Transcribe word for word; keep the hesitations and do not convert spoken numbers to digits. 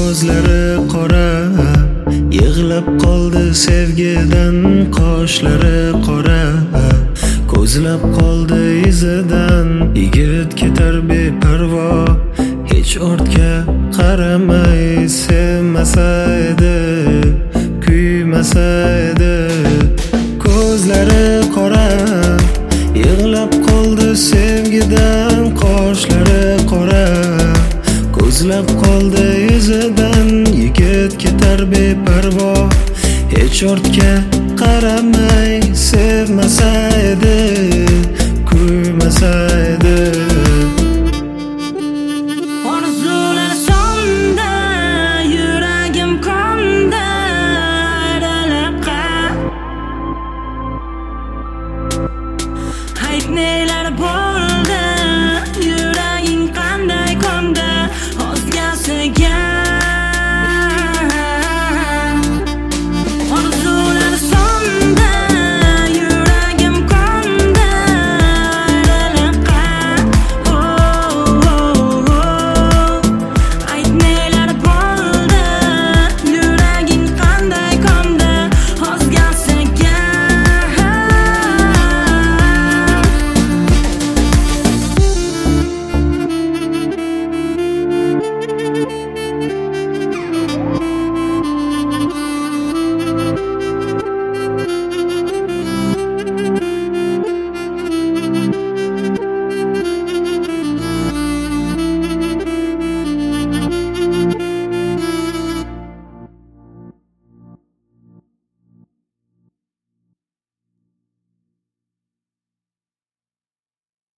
ko'zlari qora, yig'lab qoldi sevgidan qoshlari qora, ko'zlab qoldi izidan. Yigit ketar beparvo, hech ortga qaramay, sevmasa edi, kuymasa edi. Ko'zlari qora, yig'lab qoldi sevgidan qoshlari qora, ko'zlab qoldi izidan. Yigit ketar beparvo, hech ortga qaramay, sevmasa edi, kuymasa edi.